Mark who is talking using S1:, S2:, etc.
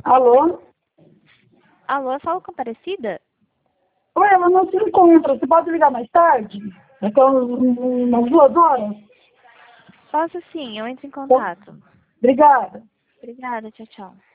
S1: Alô?
S2: Alô, fala com a Aparecida?
S1: Oi, ela não se encontra. Você pode ligar mais tarde? Daqui a umas 2 horas?
S2: Posso sim, eu entro em
S1: Tá.
S2: contato.
S1: Obrigada.
S2: Obrigada, tchau, tchau.